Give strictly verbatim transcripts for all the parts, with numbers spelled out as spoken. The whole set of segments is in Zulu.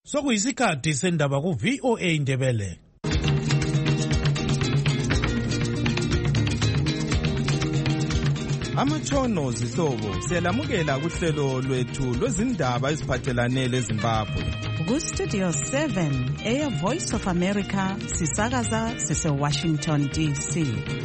Sokuyisikhathi sendaba ku V O A Ndebele. Amatshono zihlobo siyalamukela kuhlelo lwethu lwezindaba eziphathelane leZimbabwe. Ku Studio seven, Air Voice of America, sisakaza sise Washington D C.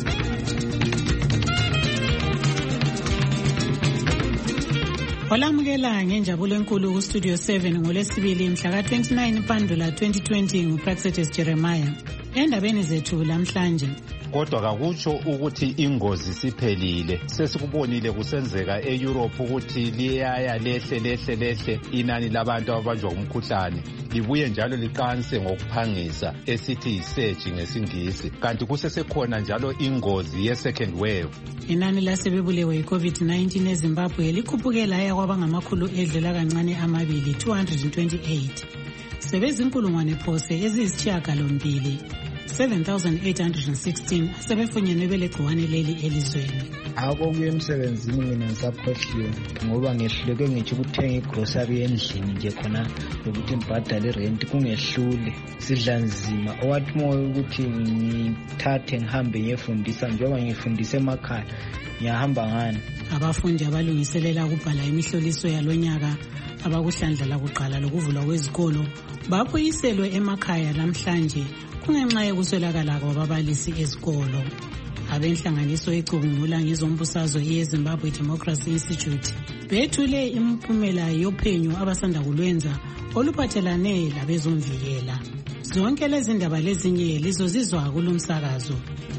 Olamukela ngenjabulo enkulu ku Studio seven ngolesibili mhla ka twenty-nine Mpandula twenty twenty nguPraxetis Jeremiah. Endabeni zethu lamhlanje, kodwa kakutsho ukuthi ingozi siphelile. Sesikubonile kusenzeka eEurope ukuthi liyaya lehle lehle lehle inani labantu ababanjwa umkhuhlane, libuye njalo liqanse ngokuphangisa esithi isurge ngesingisi. Kanti kusesekhona njalo ingozi ye second wave. Inani lasebebulewe yi-COVID nineteen eZimbabwe likhuphuke laya kwaba ngamakhulu edlula kancane amabili two hundred twenty-eight. Sebezinkulungwane phose eziyisishiyagalombili seven thousand eight hundred sixteen asebefunyenwe belegciwane leli elizweni. Akuye emsebenzini mina ngisakhohliwe ngoba ngehluleke ngithi ukuthenga igrocery endlini nje khona lokuthi ngibhadale rent kungehlule, sidla nzima. Owathi moyo ukuthi ngithathe ngihambe ngiyefundisa njengoba ngifundisa emakhaya ngiyahamba ngani. Abafundi abalungiselela ukubhala imihloliso yalonyaka abakuhlandla lakuqala lokuvulwa kwezikolo babuyiselwe emakhaya namhlanje kungenxa yokuswelakala kwababalisi ezikolo. Abenhlanganiso ecubungula ngezombusazwe yeZimbabwe Democracy Institute bethule imiphumela yophenyo abasanda kulwenza oluphathelane labezomvikela. Zonke lezi ndaba lezinye lizozizwa kulomsakazo.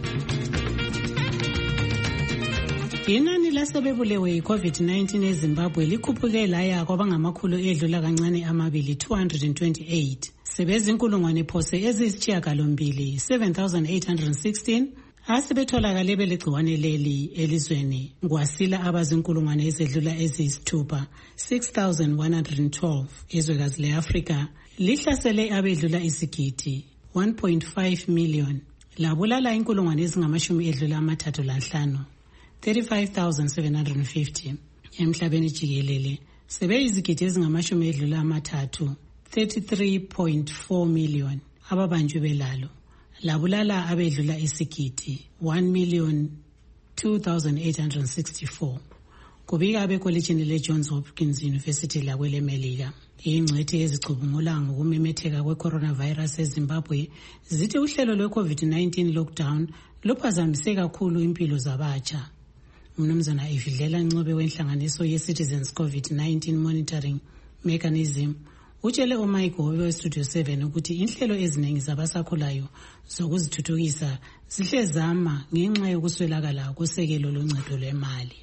Inani lasebebulewe yi-COVID nineteen eZimbabwe likhuphuke laya kwaba ngamakhulu edlula kancane amabili two hundred twenty-eight. Sebezinkulungwane phose eziyisishiyagalombili seven thousand eight hundred sixteen asebetholakale belegciwane leli elizweni, kwasila abazinkulungwane ezedlula eziyisithupha six thousand one hundred twelve. Izwekazi le-Afrika lihlasele abedlula isigidi one point five million, labulala inkulungwane ezingamashumi edlula amathathu lanhlanu thirty-five thousand seven hundred fifty. Emhlabeni jikelele sebeyizigidi ezingamashumi edlula amathathu thirty-three point four million ababanjwe belalo, labulala abedlula isigidi one million two thousand eight hundred sixty-four. Kubika abekolejini le-Johns Hopkins University lakwele Melika. Ingcwethi ezicubungula ngokumemetheka kwe-coronavirus eZimbabwe zithi uhlelo lwe-COVID nineteen lockdown luphazamise kakhulu impilo zabatsha. Umnumzana Evidlela Ncube wenhlanganiso ye-Citizens COVID nineteen Monitoring Mechanism utshele uMike Gobe we-Studio seven ukuthi inhlelo eziningi zabasakhulayo zokuzithuthukisa zihlezama ngenxa yokuswelakala kosekelo loncedo lwemali.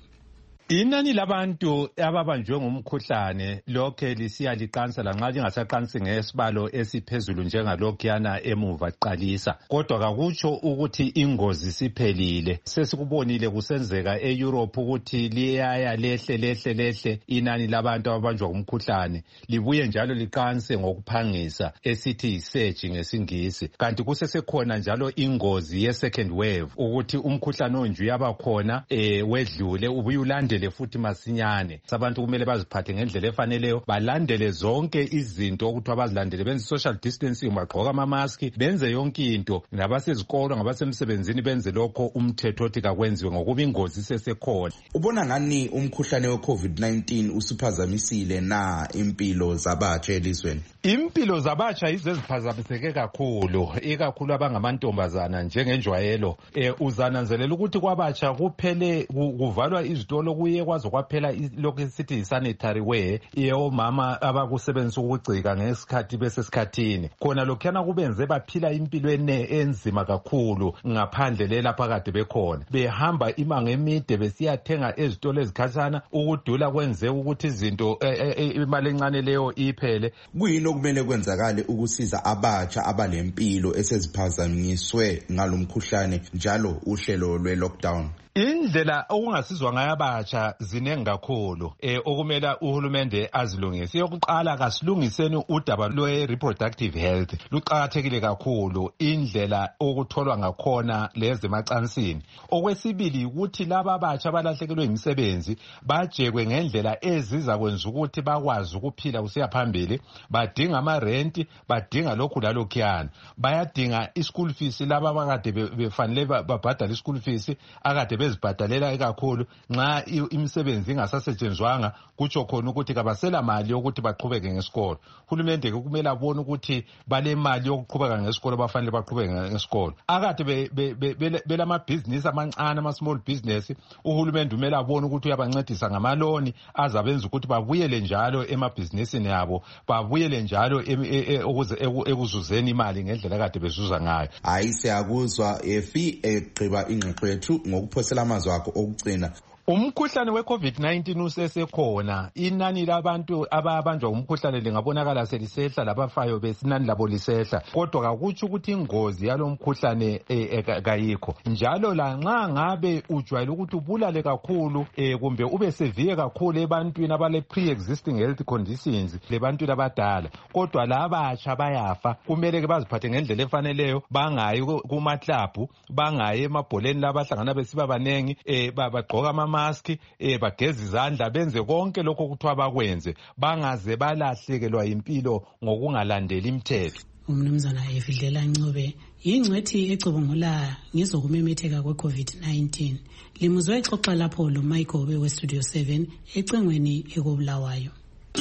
Inani labantu ababanjwe ngumkhuhlane lokhe lisiya liqansa lanxa lingasaqansi ngesibalo esiphezulu njengalokhuyana emuva qalisa. Kodwa kakutsho ukuthi ingozi siphelile. Sesikubonile kusenzeka eEurope ukuthi liyaya lehle lehle lehle inani labantu ababanjwa ngumkhuhlane, libuye njalo liqanse ngokuphangisa esithi isurge ngesingisi. Kanti kusesekhona njalo ingozi ye second wave ukuthi umkhuhlane onje uyabakhona eh wedlule ubuye ulandele futhi masinyane. Abantu kumele baziphathe ngendlela efaneleyo, balandele zonke izinto ukuthi abazilandele, benze social distancing, bagqoka ama mask, benze yonke into. Nabasezikolo ngabasemsebenzini benze lokho umthetho othi kakwenziwe ngokuba ingozi sesekhona. Ubona ngani umkhuhlane we-COVID nineteen usiphazamisile na impilo zabatsha elizweni? Impilo zabatsha izeziphazamiseke kakhulu, ikakhulu abangamantombazana njengenjwayelo. Eh uzananzelela ukuthi kwabatsha kuphele kuvalwa izitolo kuye kwazo kwaphela lokho sithi isanitary wear yomama abakusebenzisa ukugcika ngesikhathi besesikhathini. Khona lokhana kubenze baphila impilo enzima kakhulu ngaphandle lepha kade bekhona. Behamba imango emide besiyathenga ezitolo ezikhatshana, ukudula kwenze ukuthi izinto imali encane leyo iphele. Kuyini okumele kwenzakale ukusiza abatsha abalempilo eseziphazanyiswe ngalomkhuhlane njalo uhlelo lwe-lockdown? Indlela okungasizwa ngayo abatsha zinengi kakhulu eh okumele uhulumende azilungise. Yokuqala kasilungiseni udaba lwe reproductive health. Luqhakathekile kakhulu indlela okutholwa ngakhona lezi emacansini. Okwesibili ukuthi laba abatsha abalahlekelwe imisebenzi bajekwe ngendlela eziza kwenza ukuthi bakwazi ukuphila kusiya phambili, badinga ama rent, badinga lokhu lalokhuyana. Bayadinga i-school fees laba abakade befanele babhadala i-school fees akade bezibhadalela kakhulu nxa imisebenzi ingasasetshenzwanga kutsho khona ukuthi kabasela mali yokuthi baqhubeke ngesikolo. Uhulumende kumele abone ukuthi bale mali yokuqhubeka ngesikolo bafanele baqhubeke ngesikolo. Akade belama business amancane ama small business, uhulumende kumele abone ukuthi uyabancedisa ngamaloni azabenza ukuthi babuyele njalo emabhizinisini yabo, babuyele njalo ekuzuzeni imali ngendlela kade bezuza ngayo. Hayi siyakuzwa efi egqiba ingxoxo yethu ngokuphosela amazwi akho okugcina. Umkhuhlane we COVID nineteen usesekhona. Inani labantu ababanjwa umkhuhlane lingabonakala selisehla, labafayo besinani labo lisehla. Kodwa akutsho ukuthi ingozi yalomkhuhlane kayikho. Njalo la nxa ngabe ujwayele ukuthi ubulale kakhulu kumbe ube severe kakhulu ebantwini abale pre-existing health conditions, lebantwini abadala. Kodwa laba abatsha bayafa. Kumele ke baziphathe ngendlela efaneleyo, bangayi kuma club, bangayi emabholeni labahlangana besiba banengi, bagqoka ama mask, eh bageza izandla, benze konke lokho kuthiwa bakwenze, bangaze balahlekelwa impilo ngokungalandeli imithetho. Umnumzana Efidlela Ncube yingcwethi ecubungula ngezokumemetheka kwe COVID nineteen. Limuzwe exoxa lapho lo Michael we Studio seven ecengweni ekobulawayo.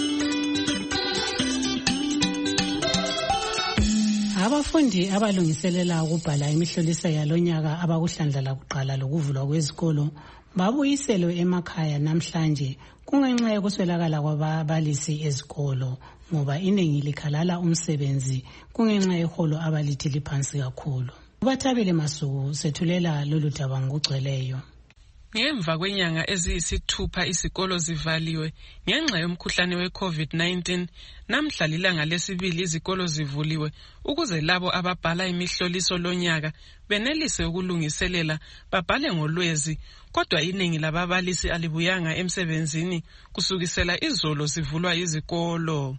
Abafundi abalungiselela ukubhala imihloliso yalonyaka abakuhlandla kuqala lokuvulwa kwezikolo babuyiselwe emakhaya namhlanje kungenxa yokuswelakala kwababalisi ezikolo, ngoba iningi likhalala umsebenzi kungenxa yeholo abalithi liphansi kakhulu. Ubathabile Masuku sethulela lolu daba ngokugcweleyo. Ngemva kwenyanga eziyisithupha izikolo zivaliwe ngenxa yomkhuhlane we COVID nineteen, namhla lilanga lesibili izikolo zivuliwe ukuze labo ababhala imihloliso lonyaka benelise ukulungiselela babhale ngolwezi. Kodwa iningi lababalisi alibuyanga emsebenzini kusukisela izolo zivulwa izikolo.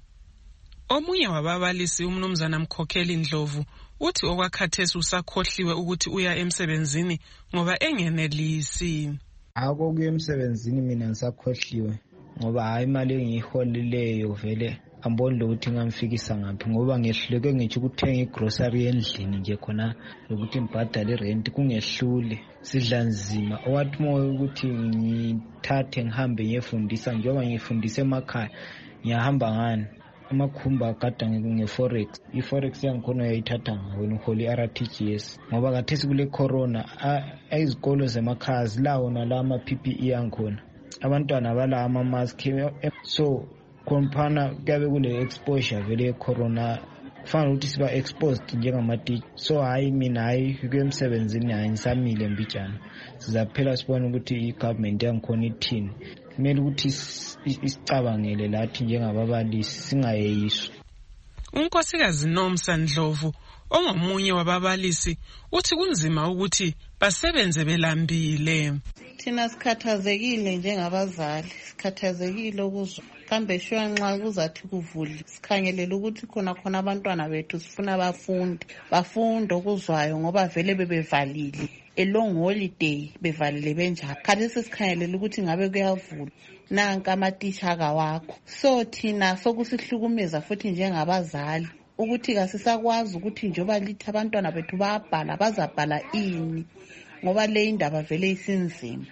Omunye wababalisi umnumzana Mkhokheli Ndlovu uthi okwakhathesi usakhohliwe ukuthi uya emsebenzini ngoba engenelisi. Akho kuya emsebenzini mina ngisakhohliwe ngoba hayi imali engiyiholileyo vele amboni ukuthi ngamfikisa ngaphi, ngoba ngehluleke ngithi ukuthenga igrocery endlini nje khona ukuthi ngibhadale rent kungehlule, sidla nzima. Owathi moyo ukuthi ngithathe ngihambe ngiyefundisa, njengoba ngifundisa emakhaya ngiyahamba ngani amakhumba akada nge-forex. I-forex yangikhona uyayithatha ngawe ngiholi R T G S ngoba kathesi kule corona izikolo zemakhaya zilawo nalama P P E yangikhona, abantwana bala ama mask, so kompana kuyabe kule exposure vele ye-corona, kufanele ukuthi siba exposed njengamaticha. So hayi mina hayi kwemsebenzini hayi ngisamile mbijana, sizaphela sibona ukuthi i-government yangikhona ithini. Kumele ukuthi isicabangele lathi njengababalisi singayeyiswa. Unkosikazi Nomsa Ndlovu ongomunye wababalisi uthi kunzima ukuthi basebenze belambile. Thina sikhathazekile njengabazali, sikhathazekile ukuzwa kambe shwa nxa kuzathi kuvule sikhangelela ukuthi khona khona abantwana bethu sifuna bafunde bafunde okuzwayo ngoba vele bebevalile a long holiday bevalile benjalo. Khathesi sikhangelela ukuthi ngabe kuyavula nanka amatisha kawakho. So thina sokusihlukumeza futhi njengabazali ukuthi kasisakwazi ukuthi njoba lithi abantwana bethu bayabhala bazabhala ini, ngoba le indaba vele isinzima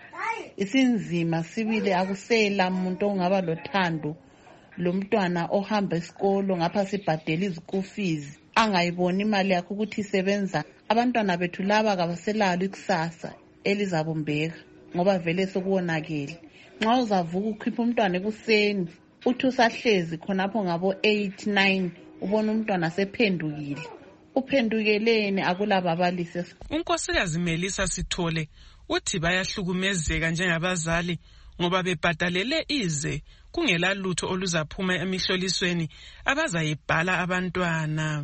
isinzima sibile. Akusela umuntu ongaba lothando lomntwana ohamba esikolo ngapha sibhadela izikolo fees angayiboni imali yakhe ukuthi isebenza. Abantwana bethu laba kabaselalo ikusasa elizabumbeka ngoba vele sokuwonakele. Nxa uzavuka ukhipha umntwana ekuseni uthi usahlezi khonapho ngabo eight nine ubona umntwana sephendukile. Uphendukeleni akulababalisi. Unkosikazi Melisa Sithole uthi bayahlukumezeka njengabazali ngoba bebhadalele ize kungela lutho oluzaphuma emihlolisweni abazayibhala abantwana.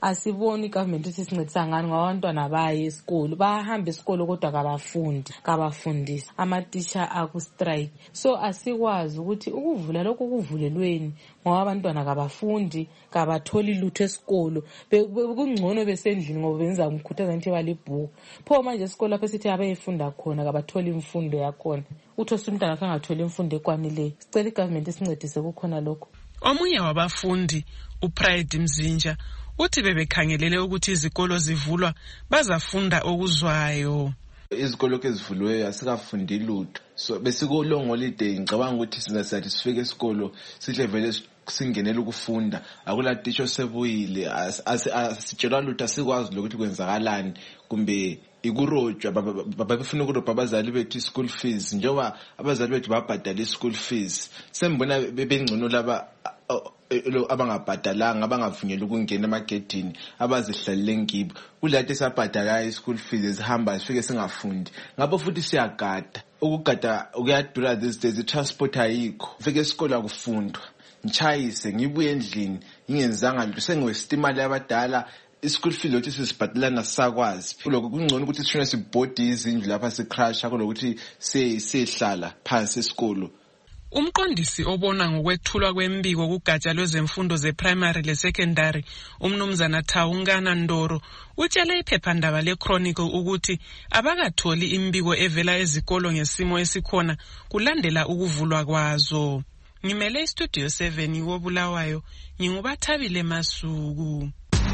asiboni government ukuthi sincedisa ngani ngabantwana baye esikolo bahamba esikolo kodwa kabafundi kabafundisi ama-teacher aku-strike. So asikwazi ukuthi ukuvula lokhu kuvulelweni ngoba abantwana kabafundi kabatholi lutho esikolo kungcono besendlini ngoba benza umkhuthaza ukuthi balibhuku pho manje esikolo lapho sithi abeyefunda khona kabatholi imfundo yakhona uthosa umntwana akhe angatholi imfundo ekwanileyo. Sicela igovernment isincedise kukhona lokho. Omunye wabafundi uPride Mzinja uthi bebekhangelele ukuthi izikolo zivulwa bazafunda okuzwayo. Izikolo ezivuliweyo asikafundi lutho, so besikulong holiday ngicabanga ukuthi sina sathi sifike esikolo sihle vele singenele ukufunda akula teacher sebuyile asitshelwa lutho asikwazi lokuthi kwenzakalani kumbe ikurojwa babefuna ukurobha abazali bethu school fees njengoba abazali bethu babhadala i-school fees. Sembona bebengcono laba abangabhadalanga abangavunyelwa ukungena emagedini abazihlalele ngibo kulathi sabhadala i-school fees ezihamba sifike singafundi ngapho futhi siyagada ukugada ukuyadura these days i-transport ayikho fike esikole akufundwa ngichayise ngibuye endlini ingenzanga lutho sengiwesitimali abadala i-school fees lokuthi sisibhadalana sakwazi lokho kungcono ukuthi sifuna sibhodi izindlu lapha sicrasha kulokuthi sihlala phansi esikolo. Umqondisi obona ngokwethulwa kwembiko kugatsha lwezemfundo ze-primary le-secondary umnumzana Thawungana Ndoro utshele iphephandaba le-Chronicle ukuthi abakatholi imbiko evela ezikolo ngesimo esikhona kulandela ukuvulwa kwazo. Ngimele istudio seven wobulawayo ngingubathabile Masuku.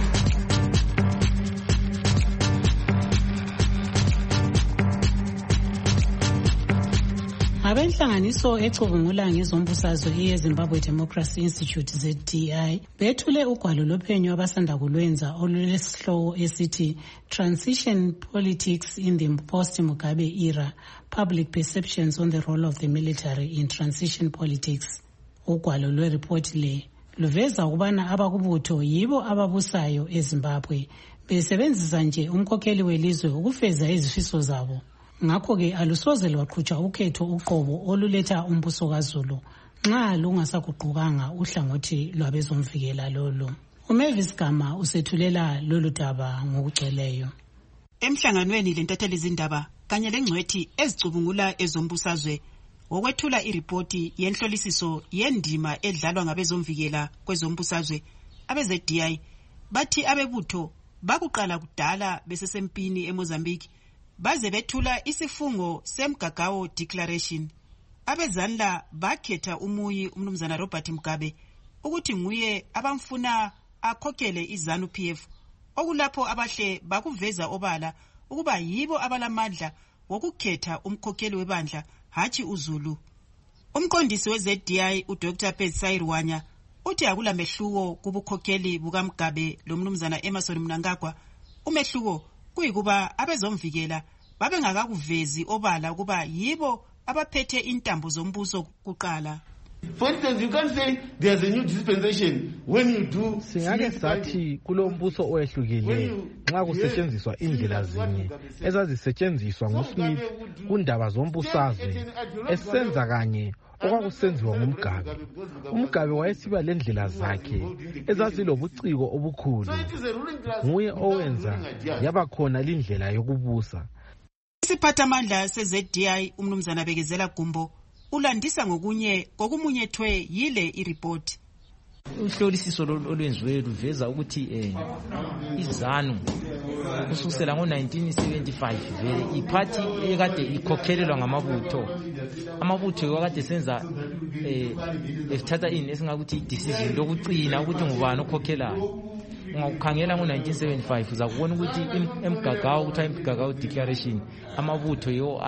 Abenhlanganiso ecubungula ngezombusazwe yeZimbabwe Democracy Institute Z D I bethule ugwalo lophenyo abasanda kulwenza olulesihloko esithi Transition Politics in the Post-Mugabe Era, Public Perceptions on the Role of the Military in Transition Politics. Ugwalo lwereport le luveza ukubana abakubutho yibo ababusayo eZimbabwe besebenzisa nje umkhokheli welizwe ukufeza izifiso zabo. Ngakho-ke alusoze lwaqhutshwa ukhetho uqobo oluletha umbuso kaZulu nxa lungasaguqukanga uhlangothi lwabezomvikela lolo. uMavis Gama usethulela lolu daba ngokugcweleyo. Emhlanganweni lentatheli izindaba kanye lengcwethi ezicubungula ezombusazwe wokwethula iripoti yenhlolisiso yendima edlalwa ngabezomvikela kwezombusazwe abe-Z D I bathi abebutho bakuqala kudala besesempini eMozambique baze bethula isifungo semgagawo declaration. Abezanla bakhetha umuyi umnumzana Robert Mugabe ukuthi nguye abamfuna akhokhele iZANU P F okulapho abahle bakuveza obala ukuba yibo abalamandla wokukhetha umkhokheli webandla hathi uZulu. Umqondisi we-Z D I uDr Petsai Rwanya uthi akula mehluko kubukhokheli bukaMugabe lo mnumzana Emmerson Mnangagwa. Umehluko kuyikuba abezomvikela babengakakuvezi obala ukuba yibo abaphethe intambo zombuso kuqala. For instance, you can't say there's a new dispensation when you do. Singake sathi kulombuso oyehlukile nxa kusetshenziswa indlela zinye ezazisetshenziswa nguSmith kundaba zombusazwe esenza kanye okwakusenziwa nguMugabe. uMugabe wayesiba lendlela zakhe ezazilobuciko obukhulu. Nguye owenza yaba khona lindlela yokubusa. Isiphathamandla se-Z D I umnumzana Bekezela Gumbo ulandisa ngokunye kokumunyethwe yile ireport. Uhlolisiso olwenziwe luveza ukuthi eh iZANU kusukela ngo nineteen seventy-five vele iphathi ekade ikhokhelelwa ngamabutho. Amabutho yakade senza eh esithatha ini esingakuthi decision lokucina ukuthi ngubani okhokhelayo. Ungakukhangela ngo nineteen seventy-five uzakubona ukuthi emgagawo ukuthi imgagawo declaration amabutho yo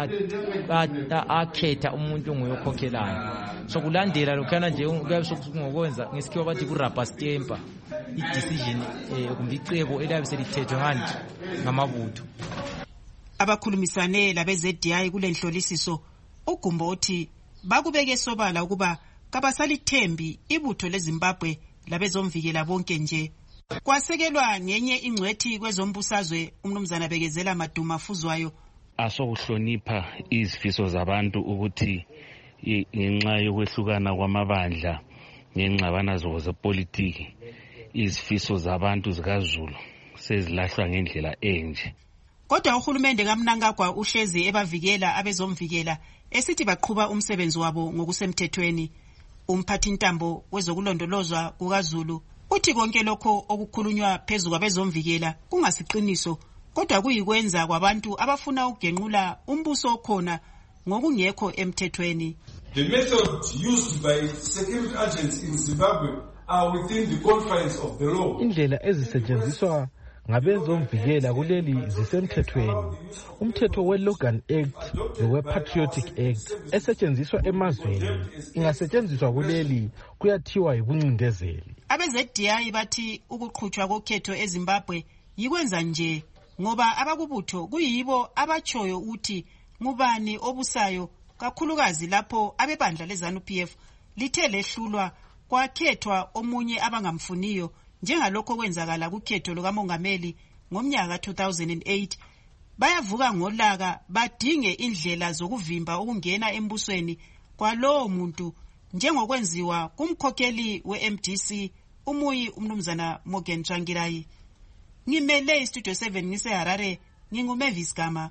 akhetha umuntu ngoyokhokhelayo. So kulandela lokhana nje ngokwenza ngesikhiwa bathi ku rubber stamp i-decision kumbe icebo eliyabe selithethwe nganje ngamabutho. Abakhulumisane labe-Z D I kulenhlolisiso uGumbo uthi bakubeke sobala ukuba kabasalithembi ibutho leZimbabwe labezomvikela bonke nje. Kwasekelwa ngenye ingcwethi kwezombusazwe umnumzana Bekezela Maduma Fuzwayo. Asokuhlonipha izifiso zabantu ukuthi ngenxa yokwehlukana kwamabandla ngengxabana zepolitiki izifiso zabantu zikaZulu sezilahlwa ngendlela enje. Kodwa uhulumende kaMnangagwa uhlezi ebavikela abezomvikela esithi baqhuba umsebenzi wabo ngokusemthethweni. Umphathintambo wezokulondolozwa kukaZulu uthi konke lokho okukhulunywa phezulu kwabezomvikela kungasiqiniso, kodwa kuyikwenza kwabantu abafuna ukugenqula umbuso okhona ngokungekho emthethweni. The methods used by security agents in Zimbabwe are within the confines of the law. Indlela ezisetshenziswa ngabezomvikela kuleli zisemthethweni. Umthetho we-Logan Act nowe-Patriotic Act esetshenziswa emazweni ingasetshenziswa kuleli kuyathiwa yibuncindezeli. Abeze-Z D I bathi ukuqhutshwa kokhetho eZimbabwe yikwenza nje ngoba abakubutho kuyibo abatshoyo ukuthi ngubani obusayo, kakhulukazi lapho abebandla leZANU-P F lithe lehlulwa kwakhethwa omunye abangamfuniyo njengalokho kwenzakala kukhetho lukamongameli ngomnyaka two thousand eight. Bayavuka ngolaka badinge indlela zokuvimba ukungena embusweni kwalowo muntu njengokwenziwa kumkhokheli we-M D C umuyi umnumzana Morgan Tsvangirai. Ngimele iStudio seven ngiseHarare, nginguMavis Gama.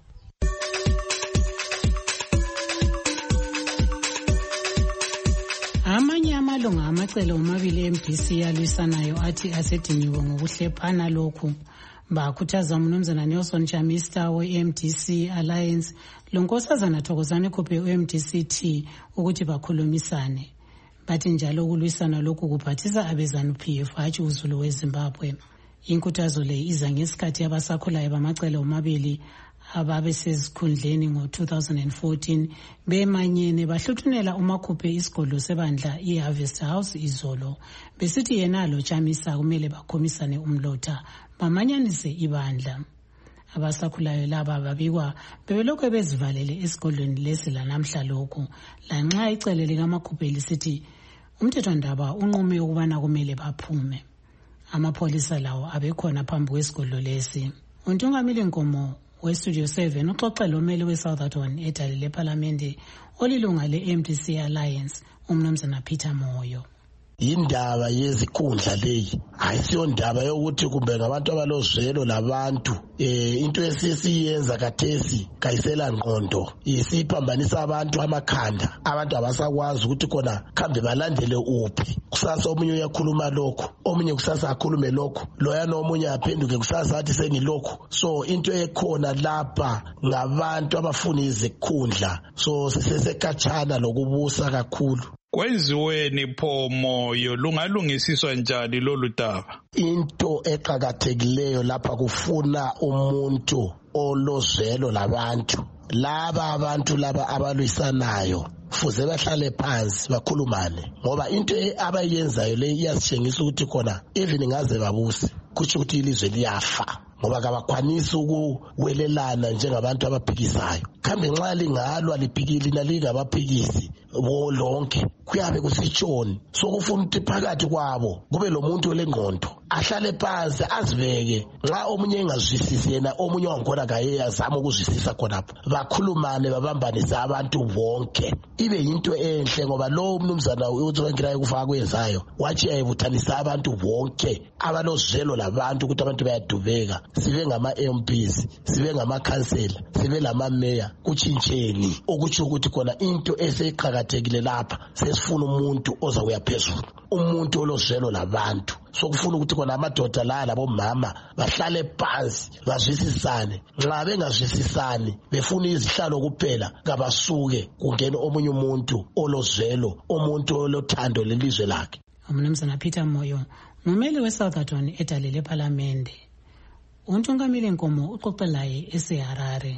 Amanye amalunga amacele omabili e-M D C alwisanayo athi asedinyiwe ngokuhlephana lokhu. Bakhuthaza umnumzana Nelson Chamisa we-M D C Alliance lonkosazana Thokozani Khuphe we-M D C T ukuthi bakhulumisane. Bathi njalo ukulwisana lokhu kuphathisa abeZANU-P F hatshi uZulu weZimbabwe. Inkuthazo le iza ngesikhathi abasakhulayo bamacele omabili ababe sezikhundleni ngo two thousand fourteen bemanyene bahluthunela uMakhuphe isigodlo sebandla iHarvest House izolo besithi yena lo Chamisa kumele bakhomisane umlotha bamanyanise ibandla. Abasakhulayo laba babikwa bebelokhu bezivalele esigodlweni lesi lanamhla lokhu lanxa icele likaMakhuphe lisithi umthethwandaba unqume ukubana kumele baphume. Amapholisa lawo abekhona phambi kwesigodlo lesi. Untungamile Nkomo weStudio seven uxoxela umeli weSouthampton edale leParliament olilunga le-M D C Alliance umnumzana Peter Moyo. Indaba yezikhundla leyi ayisiyo ndaba yokuthi kumbe ngabantu abalozwelo labantu eh into esisiyenza kathesi kayisela ngqondo isiphambanisa abantu amakhanda abantu abasakwazi ukuthi kona khambe balandele uphi. Kusasa omunye uyakhuluma lokho, omunye kusasa akhulume lokho, loya nomunye aphenduke kusasa athi sengilokho. So into ekhona lapha ngabantu abafuna izikhundla, so sisesekhatshana lokubusa kakhulu. Kwenziweni pho Moyo, lungalungisiswa njani lolu daba? Into eqhakathekileyo lapha kufuna umuntu olozwelo labantu. Laba abantu laba abalwisanayo fuze bahlale phansi bakhulumane ngoba into abayenzayo le iyasitshengisa ukuthi khona even ngaze babuse kuthi ukuthi ilizwe liyafa ngoba kabakwanisi ukuwelelana njengabantu abaphikisayo. Kambe nxa lingalwa liphikili nalingabaphikisi bo lonke kuyabe kusitshoni. So kufuna ukuthi phakathi kwabo kube lo muntu olengqondo ahlale phansi azibeke, nxa omunye engazwisisi yena omunye wangona kaye azama ukuzwisisa khonapho, bakhulumane babambanise abantu bonke. Ibe yinto enhle ngoba lo umnumzana uTsvangirai kufaka kwenzayo wathi ayebuthanisa abantu bonke abalozwelo labantu ukuthi abantu bayadubeka, sibe ngama-M Ps, sibe ngamakhansela, sibe lama-mayor, kuchintsheni okutsho ukuthi khona into eseqhakathekile lapha sesifuna umuntu oza kuya phezulu, umuntu olozwelo labantu. So kufuna ukuthi kona amadoda la labomama bahlale phansi bazwisisane. Nxa bengazwisisani befuna izihlalo kuphela kabasuke kungena omunye umuntu olozwelo, umuntu olothando lelizwe lakhe. Umnumzana Peter Moyo ngumeli weSouthampton edale leParliament. Untungamile Nkomo uxoxelaye eseHarare.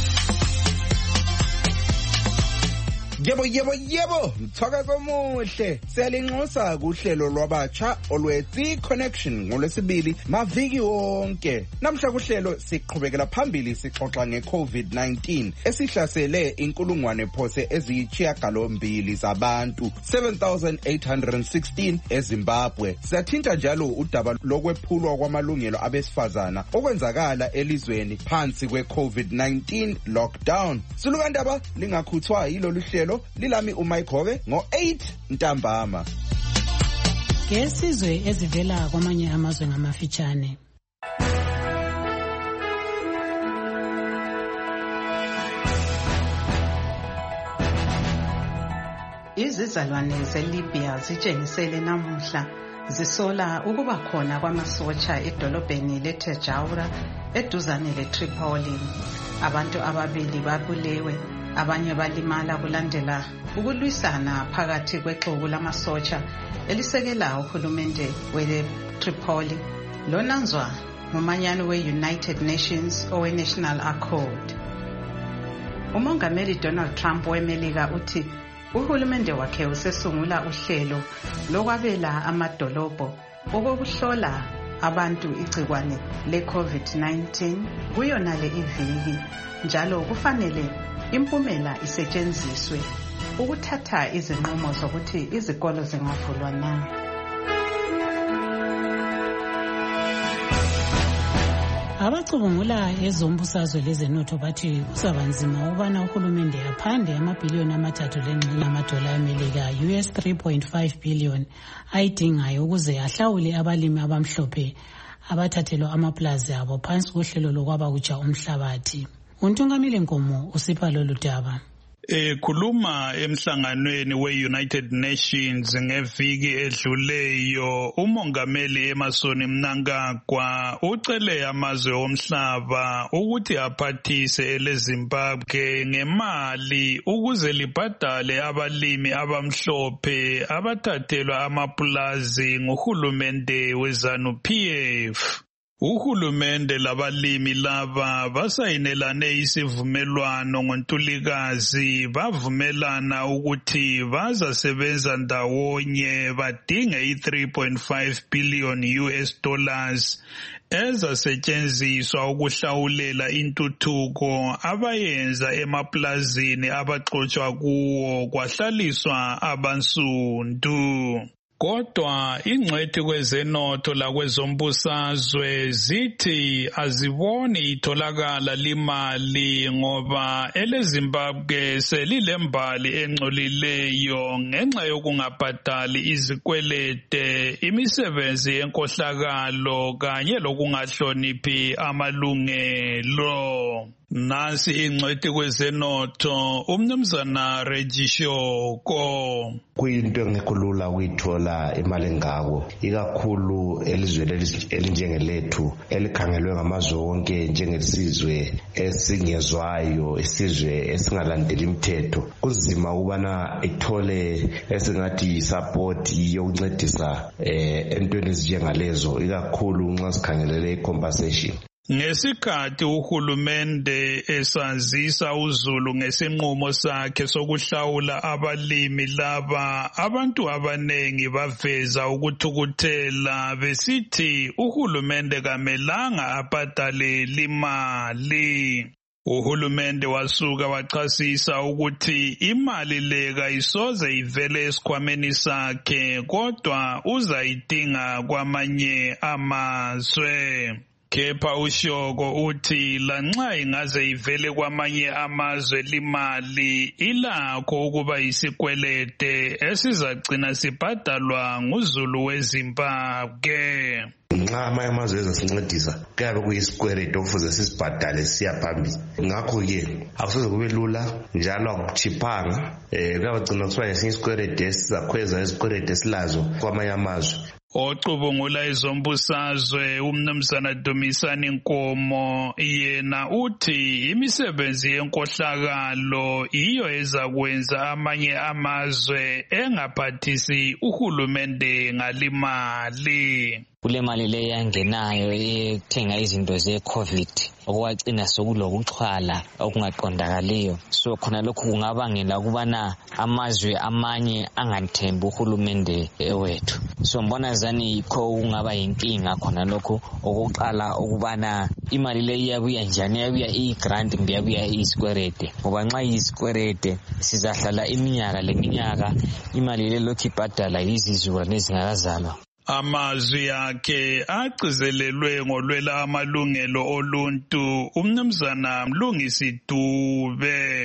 Yebo yebo yebo, mthakazo omuhle. Siyalinxusa kuhlelo lwabatsha olwethi Connection ngolwesibili maviki wonke. Namhla kuhlelo siqhubekela phambili sixoxa ngeCovid nineteen esihlasele inkulungwane phose eziyisishiyagalombili zabantu, seven thousand eight hundred sixteen eZimbabwe. Siyathinta njalo udaba lokwephulwa kwamalungelo abesifazana okwenzakala elizweni phansi kweCovid nineteen lockdown. Sulukandaba lingakhuthwa yilo luhlelo lilami uMayikhove ngo eight ntambama. yesizwe ezivela kwamanye amazwe ngamafitshane. Izizalwane zeLibya zitshengisele namuhla zisola ukuba khona kwamasotsha edolobheni leTejaura eduzane leTripoli. Abantu ababili babulewe, abanye balimala kulandela ukulwisana phakathi kwexuku lamasotsha elisekela uhulumende weTripoli lonanzwa ngumanyano we-United Nations owe-National Accord. Umongameli Donald Trump weMelika uthi uhulumende wakhe usesungula uhlelo lokwabela amadolobho okokuhlola abantu igcikwane le-COVID nineteen kuyona le iviki, njalo kufanele impumela isetshenziswe ukuthatha izinqumo zokuthi izikolo zingavulwa na. Abacubungula ezombusazwe lezenotho bathi kusabanzima ukubana uhulumende aphande amabhiliyoni amathathu lenqila amadola amelika U S three point five billion ayidingayo ukuze ahlawule abalimi abamhlophe abathathelwa amaplazi abo phansi kohlelo lokwaba kutsha umhlabathi. Untungamile Nkomo usipha lolu daba. Ekhuluma emhlanganweni we-United Nations ngeviki edluleyo, umongameli Emmerson Mnangagwa ucele amazwe omhlaba ukuthi aphathise eleZimbabwe ngemali ukuze libhadale abalimi abamhlophe abathathelwa amapulazi nguhulumende weZANU-P F. Uhulumende labalimi laba basayinelane isivumelwano ngoNtulikazi, bavumelana ukuthi bazasebenza ndawonye badinge i-three point five billion U S dollars ezasetshenziswa ukuhlawulela intuthuko abayenza emaplazini abaxotshwa kuwo kwahlaliswa abansundu. Kodwa ingcwethi kwezenotho lakwezombusazwe zithi aziboni itholakala limali ngoba eleZimbabwe selilembali engcolileyo ngenxa yokungabhadali izikwelede, imisebenzi yenkohlakalo kanye lokungahloniphi amalungelo. Nansi ingcwethi kwezenotho umnumzana Regishoko. Kuyinto engekho lula ukuyithola imali engako, ikakhulu elizweni elinjengelethu elikhangelwe ngamazwe wonke njengesizwe esingezwayo, isizwe esingalandeli imithetho. Kunzima ukubana ithole esingathi support yokuncedisa eh entweni ezinjengalezo, ikakhulu nxa sikhangelele i-compensation. Ngesikhathi uhulumende esazisa uzulu ngesinqumo sakhe sokuhlawula abalimi laba, abantu abanengi baveza ukuthukuthela besithi uhulumende kamelanga abhadale limali. Uhulumende wasuka wachasisa ukuthi imali le kayisoze ivele esikhwameni sakhe kodwa uzayidinga kwamanye amazwe. Kepha uShoko uthi lanxa ingaze ivele kwamanye amazwe limali ilakho ukuba isikwelede esizagcina sibhadalwa nguzulu weZimbabwe. Nxa amanye amazwe ezasincedisa kuyabe kuyisikwelede okufuze sisibhadale siya phambili. Ngakho-ke akusoze kube lula njalo akuchiphanga, um kuyabagcina kusiba nesinye isikwelede esizakhweza isikwelede esilazo kwamanye amazwe. Ocubungula ezombusazwe umnumzana Dumisani Nkomo yena uthi imisebenzi yenkohlakalo iyo ezakwenza amanye amazwe engaphathisi uhulumende ngalimali. Kule mali le yangenayo ethenga izinto ze-COVID okwagcina sokulokuxhwala okungaqondakaliyo, so khona lokhu kungabangela ukubana amazwe amanye angathembi uhulumende ewethu. So mbona zani yikho kungaba yinkinga khona lokhu. Okuqala ukubana imali le iyabuya njani, iyabuya iyi-grant kumbe iyabuya iyisikwelede, ngoba nxa iyisikwelede sizahlala iminyaka leminyaka imali le lokhu ibhadala yizizukulwane ezingakazalwa. Amazwi akhe agcizelelwe ngolwela amalungelo oluntu umnumzana Mlungisi Dube.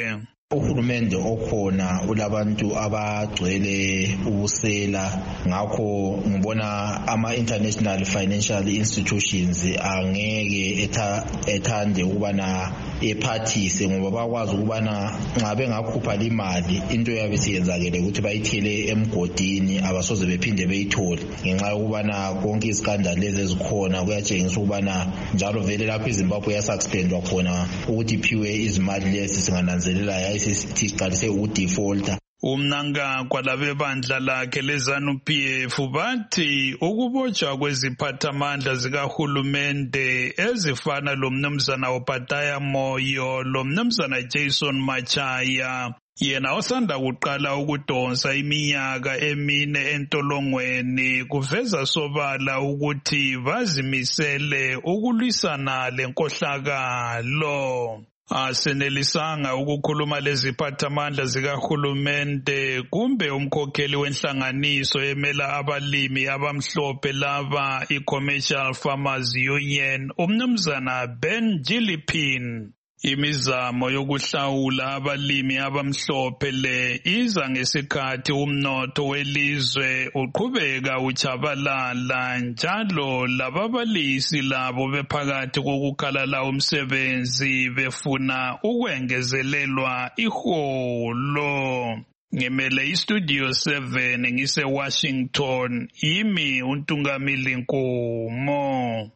Uhulumende okhona ulabantu abagcwele ubusela, ngakho ngibona ama-international financial institutions angeke ethande ukubana ephathise, ngoba bakwazi ukubana nxa bengakhupha imali into yabe siyenzakele ukuthi bayithele emgodini abasoze bephinde beyithole, ngenxa yokubana konke iskandali lezi ezikhona kuyatshengisa ukubana njalo vele lapho iZimbabwe yasuspendwa khona ukuthi iphiwe izimali lezi singananzelela siqalise ukudefaulta. Umnangagwa labebandla lakhe leZANU P F bathi ukubotshwa kweziphathamandla zikahulumende ezifana lomnumzana Obadiah Moyo lomnumzana Jason Machaya, yena osanda kuqala ukudonsa iminyaka emine entolongweni, kuveza sobala ukuthi bazimisele ukulwisana lenkohlakalo. Asenelisanga ukukhuluma leziphathamandla zikahulumende kumbe umkhokheli wenhlanganiso emela abalimi abamhlophe laba i-Commercial Farmers Union, umnumzana Ben Gillipin. Imizamo yokuhlawula abalimi abamhlophe le iza ngesikhathi umnotho welizwe uqhubeka uchabalala, njalo lababalisi labo bephakathi kokukhalala umsebenzi befuna ukwengezelelwa iholo. Ngemele iStudio seven ngise Washington, yimi uNtungamili Nkomo.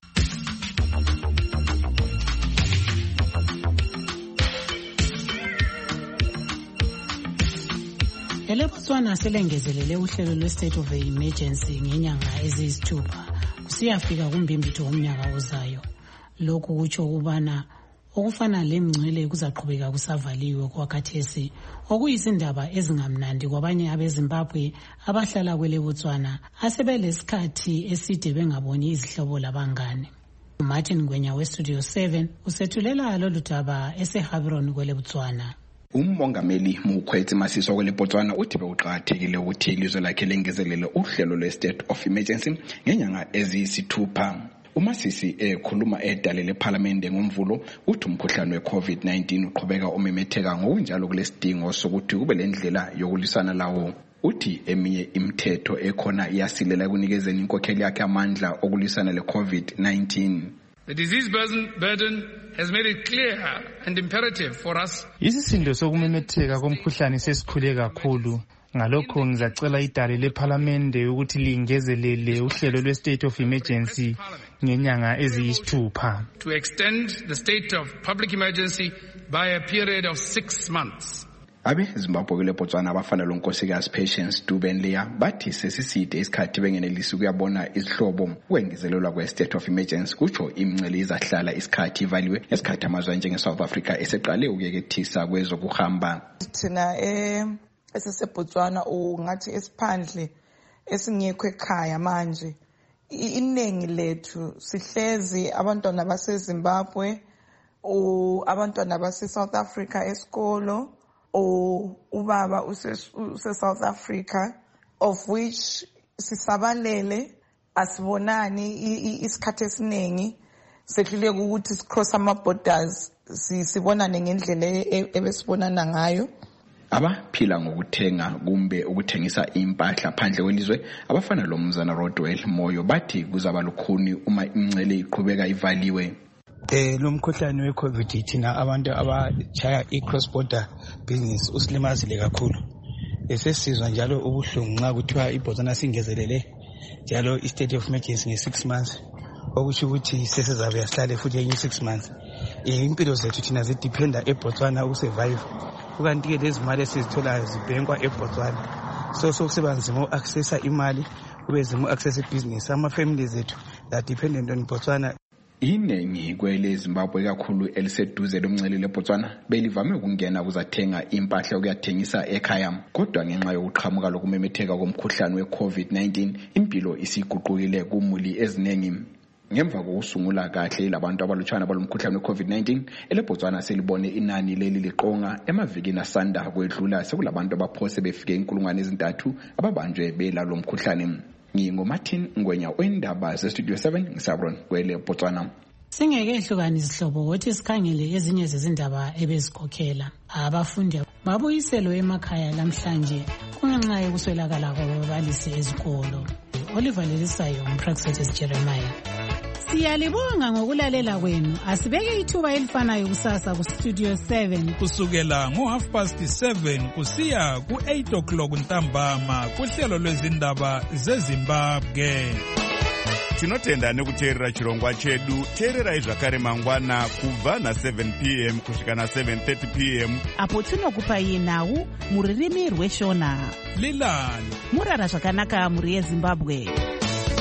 ELeBotswana selengezelele uhlelo lwe-State of Emergency ngenyanga eziyisithupha kusiyafika kumbimbithi womnyaka ozayo. Lokhu kutsho ukubana okufana lemngcwele kuzaqhubeka kusavaliwe kwakhathesi, okuyizindaba ezingamnandi kwabanye abeZimbabwe abahlala kweleBotswana asebelesikhathi eside bengaboni izihlobo labangane. Martin Ngwenya weStudio seven usethulela lolu daba eseHabron kweleBotswana. Umongameli Mukhwetsi Masisi kweleBotswana uthi bekuqakathekile ukuthi ilizwe lakhe lengezelele uhlelo lwe-State of Emergency ngenyanga eziyisithupha. UMasisi ekhuluma edale leParliament ngoMvulo uthi umkhuhlane we-COVID nineteen uqhubeka umemetheka, ngokunjalo kulesidingo sokuthi kube lendlela yokulisana lawo. Uthi eminye imithetho ekhona iyasilela ekunikezeni inkokheli yakhe amandla okulisana le-COVID nineteen. The disease burden has made it clear and imperative for us. Isisindo sokumemetheka komkhuhlane sesikhule kakhulu. Ngalokho ngizacela idale leParliamente ukuthi lingezelele uhlelo lwe-State of Emergency ngenyanga eziyisithupha. To extend the state of public emergency by a period of six months. Abe Zimbabwe kweleBotswana abafana lonkosikazi Patience Dubenleya bathi sesiside isikhathi bengenelisi ukuyabona izihlobo ukwengezelelwa kwe-State of Emergency kutsho imingcele izahlala isikhathi ivaliwe esikhathi amazwe njenge-South Africa eseqale ukuyekethisa kwezokuhamba. Thina eh esesebotswana ungathi esiphandle esingekho ekhaya manje iningi lethu sihlezi abantwana baseZimbabwe o abantwana base-South Africa esikolo o ubaba use-South Africa, of which sisabalele asibonani isikhathi esiningi sehluleka ukuthi sicross ama-borders sibonane ngendlela ebesibonana ngayo. Abaphila ngokuthenga kumbe ukuthengisa impahla phandle kwelizwe abafana lomzana Rodwell Moyo bathi kuzaba lukhuni uma imingcele iqhubeka ivaliwe. Eh lo mkhuhlane we-COVID thina abantu abachaya i-cross border business usilimazile kakhulu. Esesizwa njalo ubuhlungu nxa kuthiwa iBotswana singezelele njalo i-state of emergency nge-six months, okusho ukuthi sesizabe yasihlale futhi enye six months. Impilo zethu thina zidependa eBotswana ukusurvive, kukanti-ke lezi mali esizitholayo zibhenkwa eBotswana, so sokusiba nzima uku-accessa imali, kube nzima uku-accessa ibhizinisi. Ama-families ethu are dependent on Botswana. Iningi kweleZimbabwe kakhulu eliseduze lomngcele leBotswana belivame ukungena kuzathenga impahla ukuyathengisa ekhaya, kodwa ngenxa yokuqhamuka lokumemetheka komkhuhlane we-COVID nineteen impilo isiguqukile kumuli eziningi. Ngemva kokusungula kahle labantu abalutshwana balomkhuhlane we-COVID nineteen, eleBotswana selibone inani leli liqonga emavikini asanda kwedlula sekulabantu abaphose befike inkulungwane ezintathu ababanjwe belalo mkhuhlane. NginguMartin Ngwenya wendaba zeStudio seven ngisabron kweleBotswana. Singeke ehlukani izihlobo ukuthi sikhangele ezinye zezindaba ebezikhokhela. Abafundi babuyiselwe emakhaya namhlanje kungenxa yokuswelakala kwababalisi ezikolo. Oliver Lelisayo, Praxetis Jeremiah. Siyalibonga ngokulalela kwenu. Asibeke ithuba elifanayo kusasa ku Studio seven kusukela ngo half past seven kusiya ku eight o'clock ntambama kuhlelo lwezindaba zeZimbabwe. Tinotenda nekuteerera chirongwa chedu. Teererai zvakare mangwana kubva na seven p m kusvika na seven thirty p m apo tinokupai nhau muririmi rweshona. Lilani murara zvakanaka muri yeZimbabwe.